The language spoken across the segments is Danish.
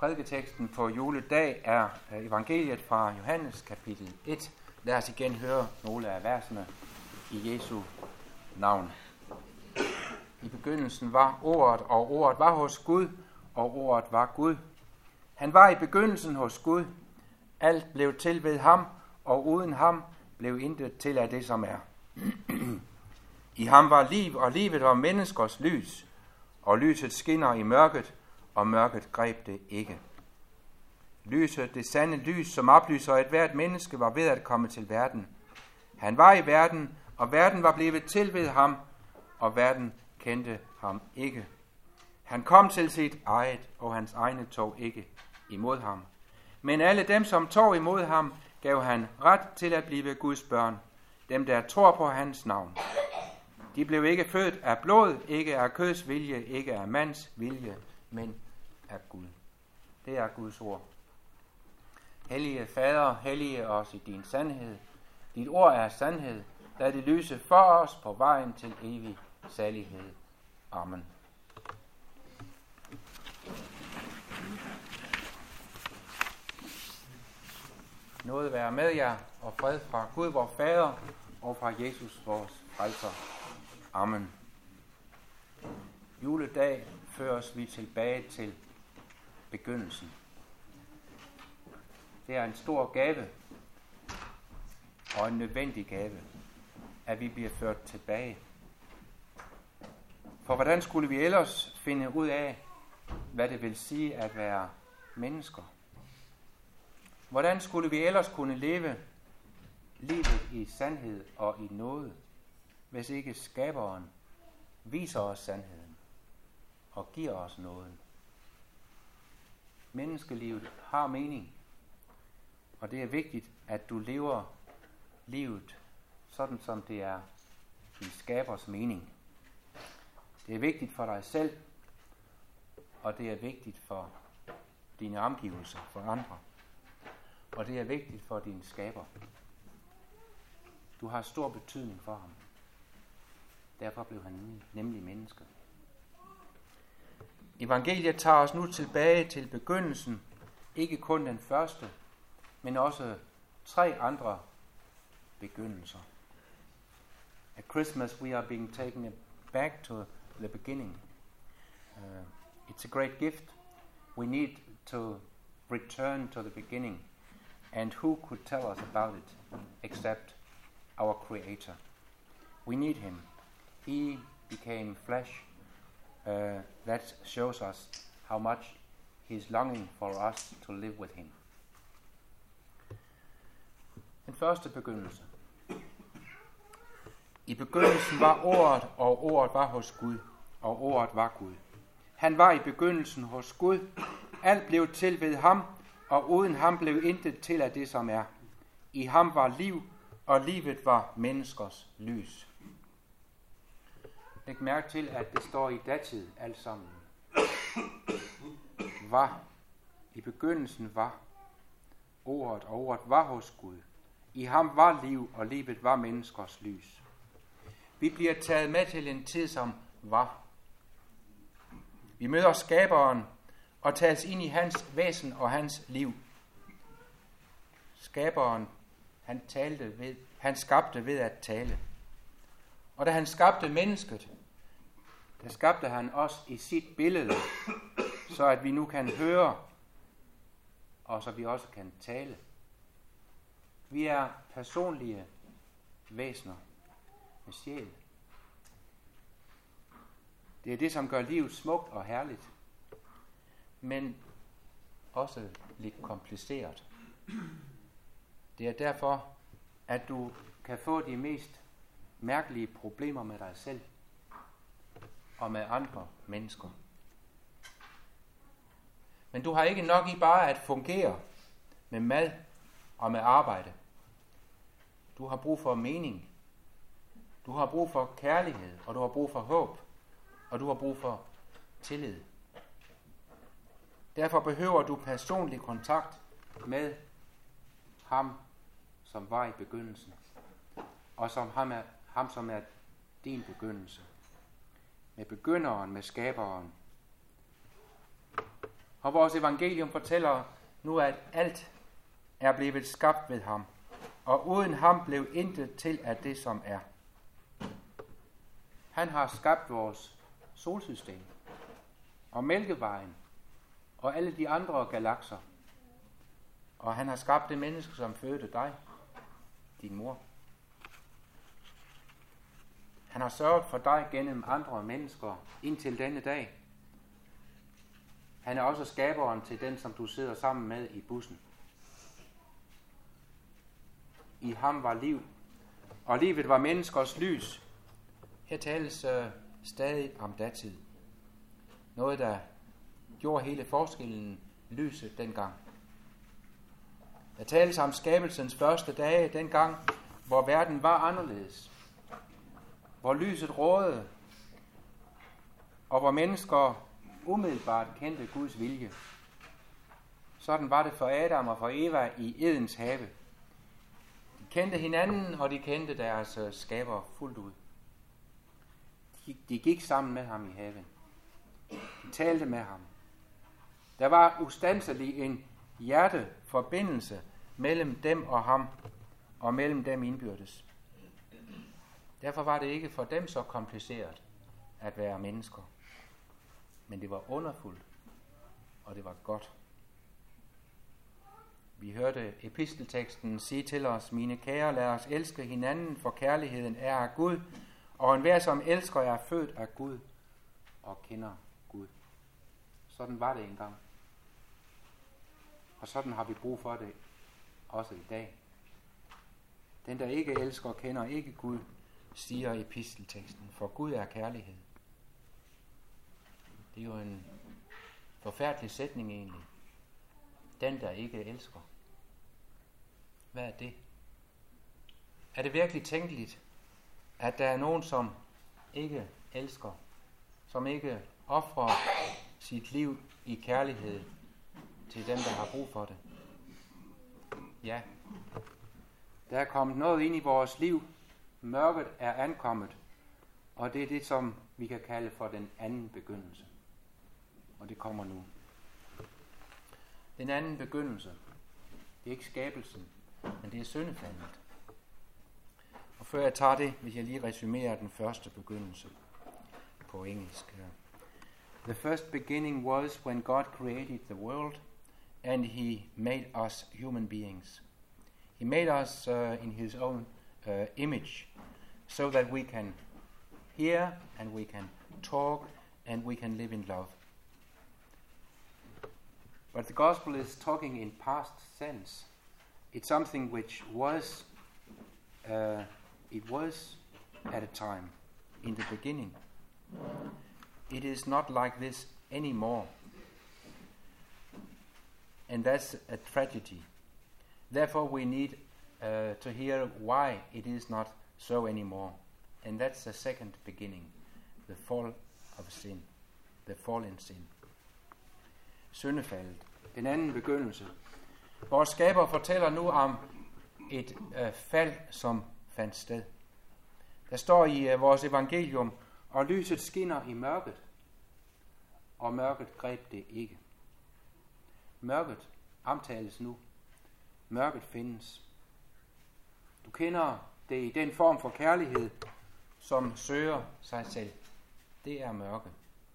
Prædiketeksten på juledag er evangeliet fra Johannes kapitel 1. Lad os igen høre nogle af versene i Jesu navn. I begyndelsen var ordet, og ordet var hos Gud, og ordet var Gud. Han var i begyndelsen hos Gud. Alt blev til ved ham, og uden ham blev intet til af det, som er. I ham var liv, og livet var menneskers lys, og lyset skinner i mørket, og mørket greb det ikke. Lyset, det sande lys, som oplyser et hvert menneske, var ved at komme til verden. Han var i verden, og verden var blevet til ved ham, og verden kendte ham ikke. Han kom til sit eget, og hans egne tog ikke imod ham. Men alle dem, som tog imod ham, gav han ret til at blive Guds børn, dem der tror på hans navn. De blev ikke født af blod, ikke af køds vilje, ikke af mands vilje, men af Gud. Det er Guds ord. Hellige Fader, hellige os i din sandhed. Dit ord er sandhed. Lad det lyse for os på vejen til evig salighed. Amen. Nåde være med jer, og fred fra Gud, vor Fader, og fra Jesus, vores frelser. Amen. Juledag føres vi tilbage til begyndelsen. Det er en stor gave og en nødvendig gave, at vi bliver ført tilbage. For hvordan skulle vi ellers finde ud af, hvad det vil sige at være mennesker? Hvordan skulle vi ellers kunne leve livet i sandhed og i nåde, hvis ikke skaberen viser os sandheden og giver os nåden? Menneskelivet har mening, og det er vigtigt, at du lever livet sådan, som det er i skabers mening. Det er vigtigt for dig selv, og det er vigtigt for dine omgivelser, for andre. Og det er vigtigt for din skaber. Du har stor betydning for ham. Derfor blev han nemlig menneske. Evangeliet tager os nu tilbage til begyndelsen, ikke kun den første, men også 3 andre begyndelser. At Christmas we are being taken back to the beginning. It's a great gift. We need to return to the beginning. And who could tell us about it except our Creator? We need him. He became flesh. That shows us how much he's longing for us to live with him. Den første begyndelse. I begyndelsen var ordet, og ordet var hos Gud, og ordet var Gud. Han var i begyndelsen hos Gud. Alt blev til ved ham, og uden ham blev intet til af det, som er. I ham var liv, og livet var menneskers lys. Læg mærke til, at det står i datid alt sammen. Var. I begyndelsen var ordet, og ordet var hos Gud. I ham var liv, og livet var menneskers lys. Vi bliver taget med til en tid, som var. Vi møder skaberen og tages ind i hans væsen og hans liv. Skaberen, han skabte ved at tale. Og da han skabte mennesket, der skabte han os i sit billede, så at vi nu kan høre, og så vi også kan tale. Vi er personlige væsener med sjæl. Det er det, som gør livet smukt og herligt, men også lidt kompliceret. Det er derfor, at du kan få de mest mærkelige problemer med dig selv og med andre mennesker. Men du har ikke nok i bare at fungere med mad og med arbejde. Du har brug for mening. Du har brug for kærlighed, og du har brug for håb, og du har brug for tillid. Derfor behøver du personlig kontakt med ham, som var i begyndelsen, og ham, som er din begyndelse. Med begynderen, med skaberen, Og vores evangelium fortæller nu, at alt er blevet skabt ved ham, og uden ham blev intet til af det, som er. Han har skabt vores solsystem, og Mælkevejen, og alle de andre galakser. Og han har skabt det menneske, som fødte dig, din mor. Han har sørget for dig gennem andre mennesker indtil denne dag. Han er også skaberen til den, som du sidder sammen med i bussen. I ham var liv, og livet var menneskers lys. Her tales stadig om datid. Noget, der gjorde hele forskellen lyset dengang. Der tales om skabelsens første dage, dengang, hvor verden var anderledes. Hvor lyset rådede, og hvor mennesker umiddelbart kendte Guds vilje. Sådan var det for Adam og for Eva i Edens have. De kendte hinanden, og de kendte deres skaber fuldt ud. De gik sammen med ham i haven. De talte med ham. Der var ustandselig en hjerteforbindelse mellem dem og ham, og mellem dem indbyrdes. Derfor var det ikke for dem så kompliceret at være mennesker. Men det var underfuldt, og det var godt. Vi hørte epistelteksten sige til os: mine kære, lad os elske hinanden, for kærligheden er af Gud, og enhver, som elsker, er født af Gud og kender Gud. Sådan var det engang. Og sådan har vi brug for det også i dag. Den, der ikke elsker, kender ikke Gud, siger epistelteksten, for Gud er kærlighed. Det er jo en forfærdelig sætning egentlig. Den, der ikke elsker. Hvad er det? Er det virkelig tænkeligt, at der er nogen, som ikke elsker, som ikke ofrer sit liv i kærlighed til dem, der har brug for det? Ja. Der er kommet noget ind i vores liv. Mørket er ankommet, og det er det, som vi kan kalde for den anden begyndelse. Og det kommer nu. Den anden begyndelse, det er ikke skabelsen, men det er syndefaldet. Og før jeg tager det, vil jeg lige resumere den første begyndelse på engelsk. The first beginning was when God created the world, and he made us human beings. He made us in his own image, so that we can hear, and we can talk, and we can live in love. But the gospel is talking in past sense. It's something which was, it was at a time, in the beginning. It is not like this anymore. And that's a tragedy. Therefore we need to hear why it is not so anymore. And that's the second beginning, the fall of sin, the fallen sin. Syndefaldet, den anden begyndelse. Vores skaber fortæller nu om et fald, som fandt sted. Der står i vores evangelium, og lyset skinner i mørket, og mørket greb det ikke. Mørket omtales nu. Mørket findes. Du kender det i den form for kærlighed, som søger sig selv. Det er mørke.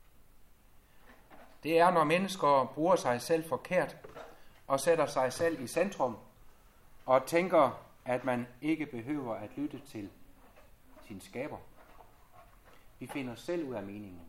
Det er, når mennesker bruger sig selv forkert og sætter sig selv i centrum og tænker, at man ikke behøver at lytte til sin skaber. Vi finder selv ud af meningen.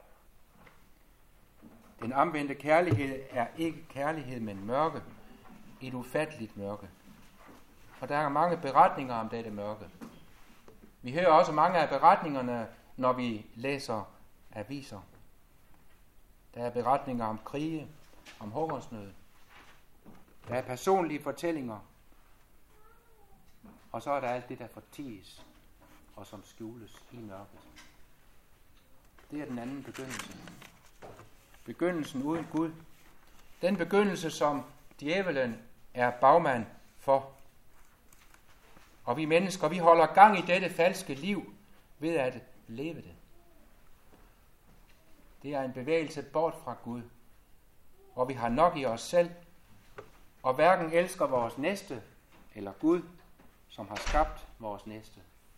Den omvendte kærlighed er ikke kærlighed, men mørke. Et ufatteligt mørke. Og der er mange beretninger om dette mørke. Vi hører også mange af beretningerne, når vi læser aviser. Der er beretninger om krige, om hungersnød. Der er personlige fortællinger. Og så er der alt det, der forties og som skjules i mørket. Det er den anden begyndelse. Begyndelsen uden Gud. Den begyndelse, som djævelen er bagmand for. Og vi mennesker, vi holder gang i dette falske liv ved at leve det. Det er en bevægelse bort fra Gud. hvor vi har nok i os selv, og hverken elsker vores næste eller Gud, som har skabt vores næste.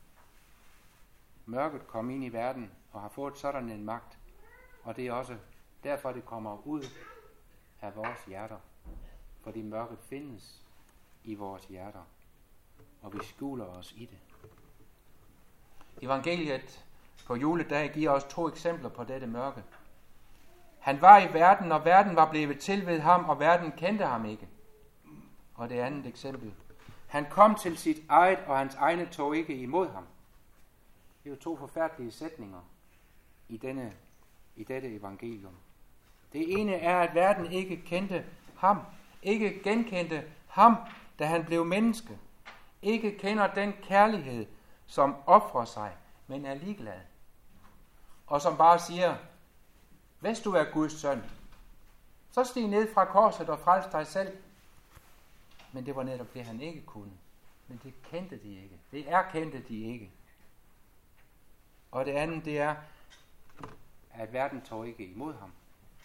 Mørket kom ind i verden og har fået sådan en magt, og det er også derfor, det kommer ud af vores hjerter, fordi mørket findes i vores hjerter, og vi skjuler os i det. Evangeliet på juledag giver os 2 eksempler på dette mørke. Han var i verden, og verden var blevet til ved ham, og verden kendte ham ikke. Og det andet eksempel. Han kom til sit eget, og hans egne tog ikke imod ham. Det er jo 2 forfærdelige sætninger i dette evangelium. Det ene er, at verden ikke kendte ham, ikke genkendte ham, da han blev menneske. Ikke kender den kærlighed, som ofrer sig, men er ligeglad. Og som bare siger, hvis du er Guds søn, så stig ned fra korset og frels dig selv. Men det var netop det, han ikke kunne. Men det kendte de ikke. Det erkendte de ikke. Og det andet, det er, at verden tog ikke imod ham.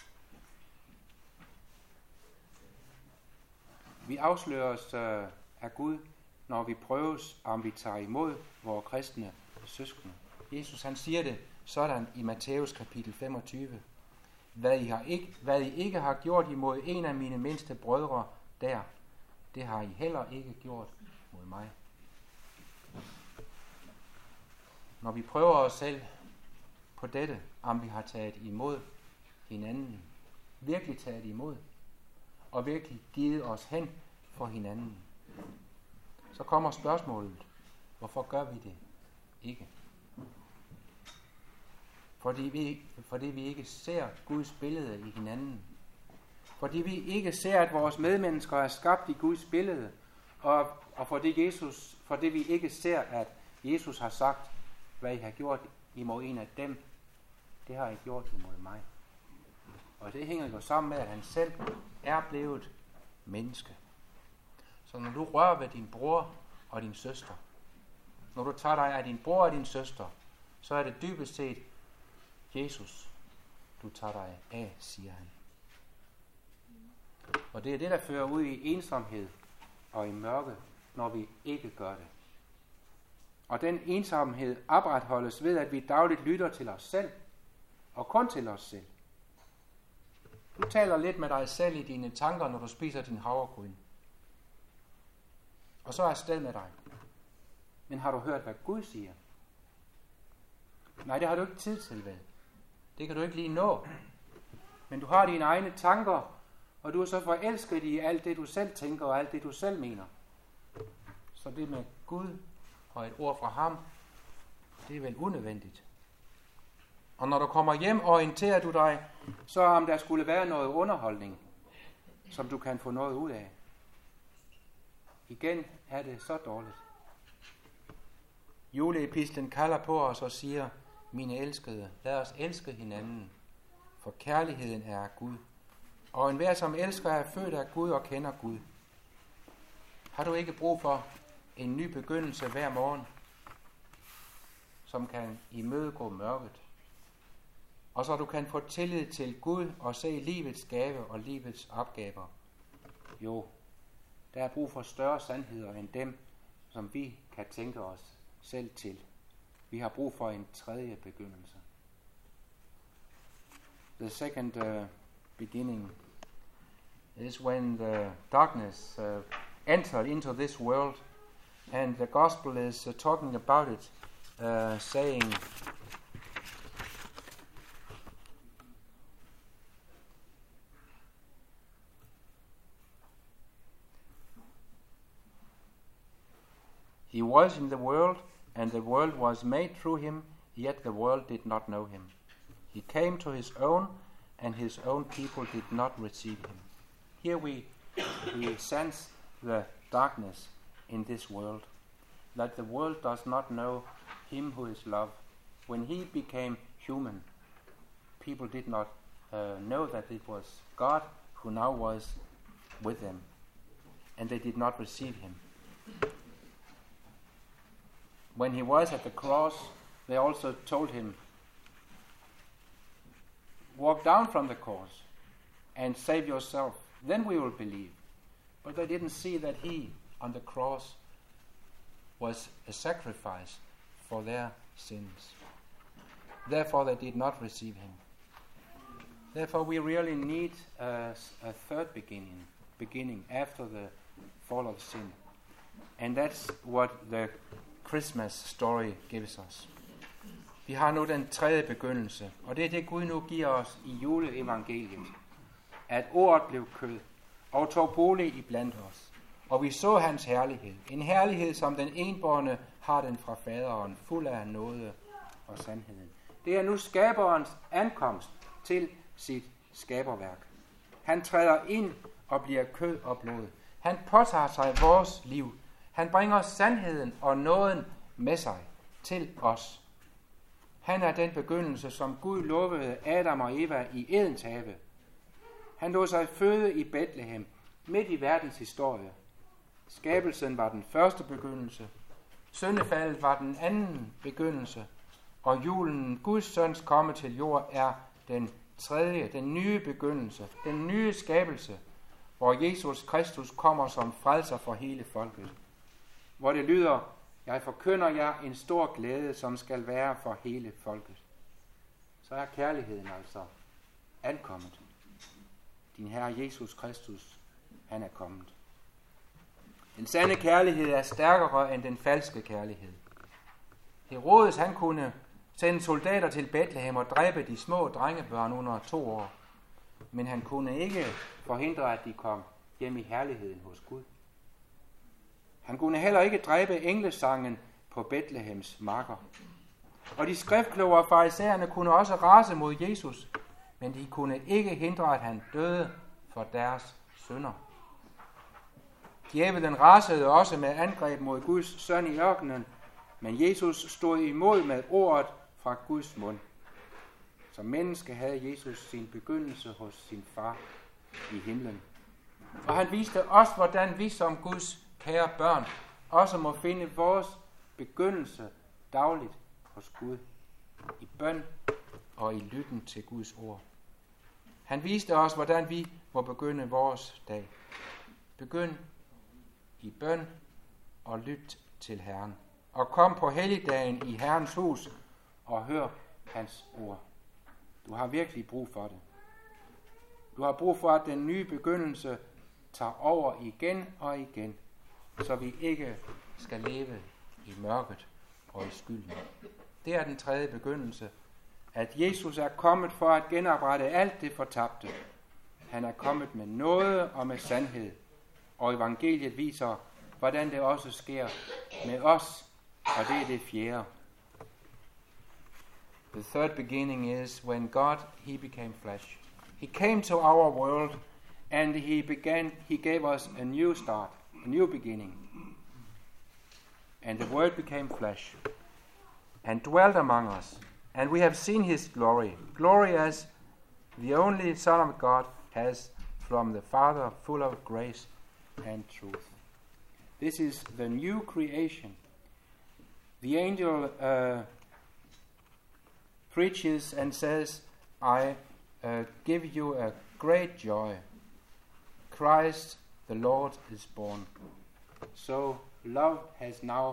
Vi afsløres af Gud, når vi prøves, om vi tager imod vores kristne søskende. Jesus han siger det sådan i Matthæus kapitel 25. Hvad I ikke har gjort imod en af mine mindste brødre der, det har I heller ikke gjort mod mig. Når vi prøver os selv på dette, om vi har taget imod hinanden, virkelig taget imod, og virkelig givet os hen for hinanden, så kommer spørgsmålet, hvorfor gør vi det ikke? Fordi vi ikke ser Guds billede i hinanden. Fordi vi ikke ser, at vores medmennesker er skabt i Guds billede. Og fordi vi ikke ser, at Jesus har sagt, hvad I har gjort imod en af dem, det har I gjort imod mig. Og det hænger jo sammen med, at han selv er blevet menneske. Så når du rører ved din bror og din søster, når du tager dig af din bror og din søster, så er det dybest set Jesus, du tager dig af, siger han. Og det er det, der fører ud i ensomhed og i mørke, når vi ikke gør det. Og den ensomhed opretholdes ved, at vi dagligt lytter til os selv, og kun til os selv. Du taler lidt med dig selv i dine tanker, når du spiser din havregryn. Og så er sted med dig. Men har du hørt, hvad Gud siger? Nej, det har du ikke tid til, vel? Det kan du ikke lige nå. Men du har dine egne tanker, og du er så forelsket i alt det, du selv tænker, og alt det, du selv mener. Så det med Gud og et ord fra ham, det er vel unødvendigt. Og når du kommer hjem, orienterer du dig, så om der skulle være noget underholdning, som du kan få noget ud af. Igen er det så dårligt. Juleepistlen kalder på os og siger, mine elskede, lad os elske hinanden, for kærligheden er af Gud. Og enhver, som elsker, er født af Gud og kender Gud. Har du ikke brug for en ny begyndelse hver morgen, som kan imødegå mørket? Og så du kan få tillid til Gud og se livets gave og livets opgaver. Jo, der er brug for større sandheder end dem, som vi kan tænke os selv til. Vi har brug for en tredje begyndelse. The second beginning is when the darkness entered into this world, and the gospel is talking about it, saying, He was in the world, and the world was made through him, yet the world did not know him. He came to his own, and his own people did not receive him. Here we sense the darkness in this world, that the world does not know him who is love. When he became human, people did not know that it was God who now was with them, and they did not receive him. When he was at the cross, they also told him, walk down from the cross, and save yourself. Then we will believe. But they didn't see that he on the cross was a sacrifice for their sins. Therefore, they did not receive him. Therefore, we really need a third beginning after the fall of sin. And that's what the Christmas story gives us. Vi har nu den tredje begyndelse, og det er det, Gud nu giver os i juleevangeliet. At ordet blev kød og tog bolig iblandt os, og vi så hans herlighed. En herlighed, som den enbårne har den fra faderen, fuld af nåde og sandheden. Det er nu skaberens ankomst til sit skaberværk. Han træder ind og bliver kød og blod. Han påtager sig vores liv. Han bringer sandheden og nåden med sig til os. Han er den begyndelse, som Gud lovede Adam og Eva i Edens have. Han lod sig føde i Bethlehem, midt i verdens historie. Skabelsen var den første begyndelse. Syndefaldet var den anden begyndelse. Og julen, Guds søns komme til jord, er den tredje, den nye begyndelse, den nye skabelse, hvor Jesus Kristus kommer som frelser for hele folket. Hvor det lyder, jeg forkynder jer en stor glæde, som skal være for hele folket. Så er kærligheden altså ankommet. Din Herre Jesus Kristus, han er kommet. Den sande kærlighed er stærkere end den falske kærlighed. Herodes, han kunne sende soldater til Bethlehem og dræbe de små drengebørn under 2 år. Men han kunne ikke forhindre, at de kom hjem i herligheden hos Gud. Han kunne heller ikke dræbe englesangen på Bethlehems marker. Og de skriftkloge og farisæerne kunne også rase mod Jesus, men de kunne ikke hindre, at han døde for deres synder. Djævelen rasede også med angreb mod Guds søn i ørkenen, men Jesus stod imod med ordet fra Guds mund. Som menneske havde Jesus sin begyndelse hos sin far i himlen. Og han viste os, hvordan vi som Guds kære børn også må finde vores begyndelse dagligt hos Gud, i bøn og i lytten til Guds ord. Han viste os, hvordan vi må begynde vores dag. Begynd i bøn og lyt til Herren. Og kom på helligdagen i Herrens hus og hør hans ord. Du har virkelig brug for det. Du har brug for, at den nye begyndelse tager over igen og igen, så vi ikke skal leve i mørket og i skylden. Det er den tredje begyndelse, at Jesus er kommet for at genoprette alt det fortabte. Han er kommet med nåde og med sandhed, og evangeliet viser, hvordan det også sker med os, og det er det fjerde. The third beginning is when God, he became flesh. He came to our world and he gave us a new start, a new beginning. And the word became flesh and dwelt among us. And we have seen his glory. Glory as the only Son of God has from the Father, full of grace and truth. This is the new creation. The angel preaches and says, I give you a great joy. Christ the Lord is born. So love has now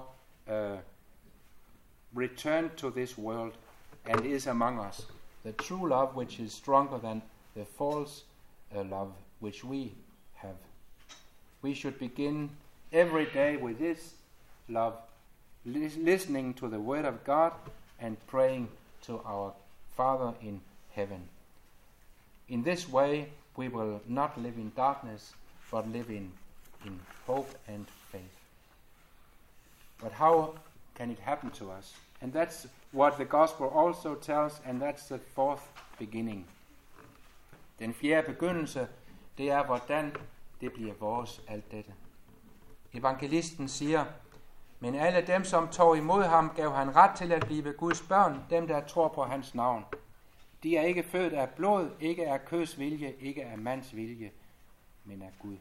returned to this world and is among us. The true love which is stronger than the false love which we have. We should begin every day with this love, listening to the word of God and praying to our Father in heaven. In this way, we will not live in darkness, but live in hope and faith. But how can it happen to us? And that's what the gospel also tells, and that's the fourth beginning. Den fjerde begyndelse, det er, hvordan det bliver vores alt dette. Evangelisten siger, men alle dem, som tog imod ham, gav han ret til at blive Guds børn, dem der tror på hans navn. De er ikke født af blod, ikke af køds vilje, ikke af mands vilje, men af Gud.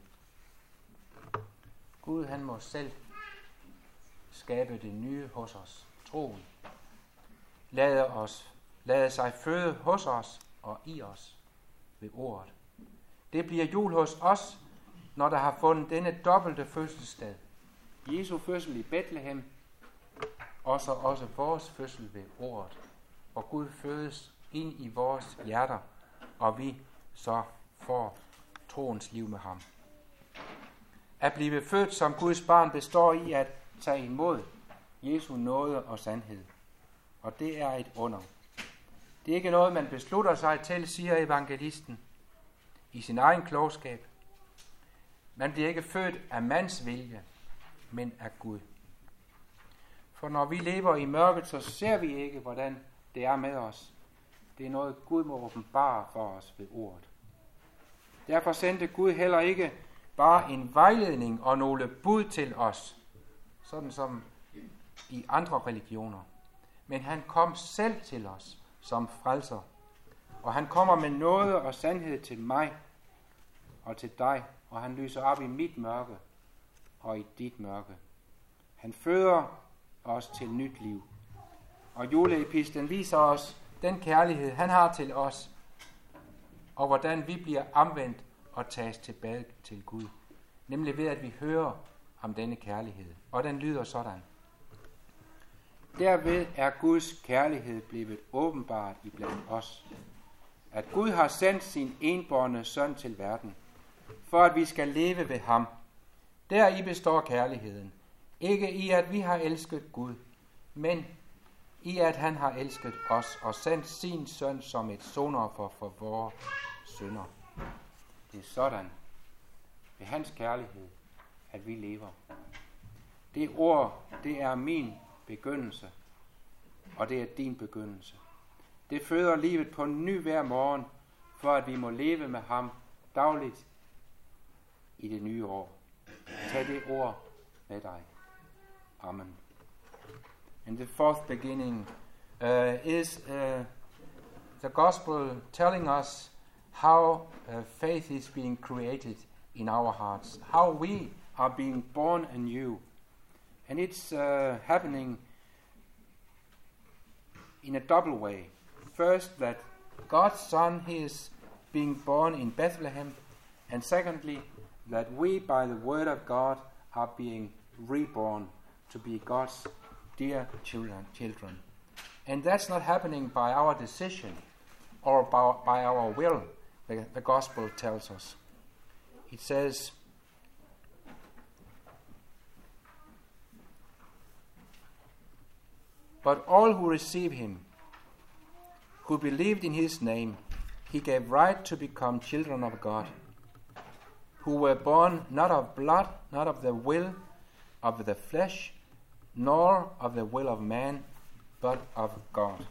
Gud, han må selv skabe det nye hos os, troen. Lade sig føde hos os og i os ved ordet. Det bliver jul hos os, når der har fundet denne dobbelte fødselssted. Jesu fødsel i Bethlehem, og så også vores fødsel ved ordet, hvor Gud fødes ind i vores hjerter, og vi så får troens liv med ham. At blive født som Guds barn består i at tage imod Jesu nåde og sandhed. Og det er et under. Det er ikke noget, man beslutter sig til, siger evangelisten, i sin egen klogskab. Man bliver ikke født af mands vilje, men af Gud. For når vi lever i mørket, så ser vi ikke, hvordan det er med os. Det er noget, Gud må åbenbare for os ved ordet. Derfor sendte Gud heller ikke bare en vejledning og nogle bud til os, sådan som i andre religioner. Men han kom selv til os som frelser. Og han kommer med nåde og sandhed til mig og til dig, og han lyser op i mit mørke og i dit mørke. Han føder os til nyt liv. Og juleepistlen viser os den kærlighed, han har til os, og hvordan vi bliver omvendt og tages tilbage til Gud. Nemlig ved, at vi hører om denne kærlighed. Og den lyder sådan. Derved er Guds kærlighed blevet åbenbart iblandt os. At Gud har sendt sin enbårne søn til verden, for at vi skal leve ved ham. Deri består kærligheden. Ikke i, at vi har elsket Gud, men i, at han har elsket os og sendt sin søn som et sonoffer for vores synder. Det er sådan, ved hans kærlighed, at vi lever. Det ord, det er min begyndelse, og det er din begyndelse. Det føder livet på ny hver morgen, for at vi må leve med ham dagligt i det nye år. Tag det ord med dig. Amen. And the fourth beginning is the gospel telling us how faith is being created in our hearts, how we are being born anew. And it's happening in a double way. First, that God's Son, he is being born in Bethlehem, and secondly, that we, by the word of God, are being reborn to be God's dear children. And that's not happening by our decision or by our will, the gospel tells us. It says, but all who receive him, who believed in his name, he gave right to become children of God, who were born not of blood, not of the will of the flesh, nor of the will of man, but of God.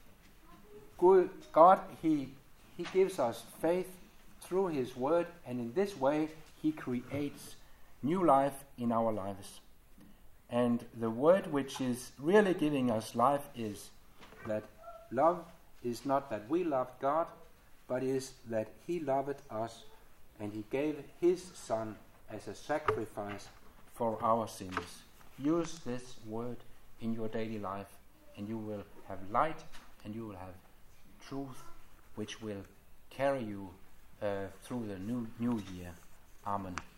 God, he gives us faith through his word, and in this way he creates new life in our lives. And the word which is really giving us life is that love is not that we loved God, but is that he loved us, and he gave his Son as a sacrifice for our sins. Use this word in your daily life, and you will have light, and you will have truth, which will carry you through the new year. Amen.